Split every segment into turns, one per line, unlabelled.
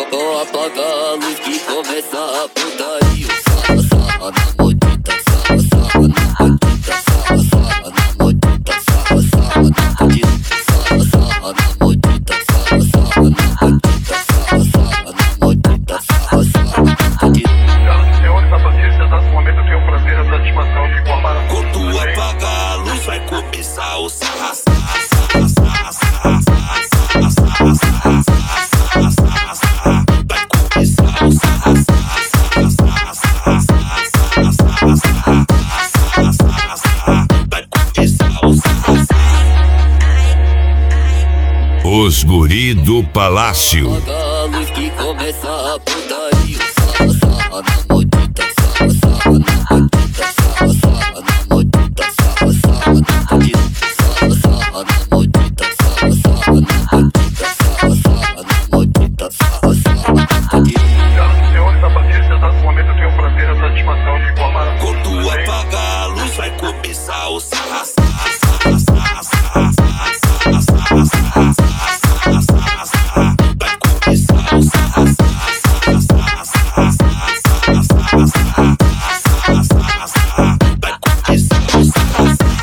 Vou apagar a luz que começa a putaria. Sarra, sarra na modita, sarra, sarra na modita, sarra, sarra na modita, sarra, sarra na modita, sarra, sarra na modita, sarra, sarra na modita, sarra, sarra na modita, sarra, sarra na modita.
Senhores, a partir desse momento eu tenho o prazer e a satisfação de informar.
Quando apagar a luz vai começar o sarra, sarra, sarra, sarra, sarra, sarra, sarra, sarra, sarra, sarra, sarra. Vai começar o sarra, sarra, sarra, sarra, sarra, sarra, sarra, sarra, sarra, sarra, sarra. Vai começar o sarra, sarra.
Os guri do palácio.
Apagar a luz que começa a putaria. Sarra, sarra na modita, sarra, sarra na modita, sarra, sarra na modita, sarra, sarra na modita, sarra, sarra na modita, sarra, sarra na modita, sarra, sarra na modita, sarra, sarra na modita.
Senhores, a partir desse momento eu tenho o prazer e a satisfação de informar.
Quando apagar a luz vai começar o sarra, sarra, sarra, sarra, sarra, sarra, sarra, sarra, sarra, sarra, sarra. Vai começar o sarra, sarra, sarra, sarra, sarra, sarra, sarra, sarra, sarra, sarra, sarra. Vai começar o sarra, sarra.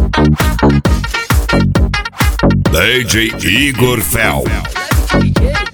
DJ Igor Fel.
DJ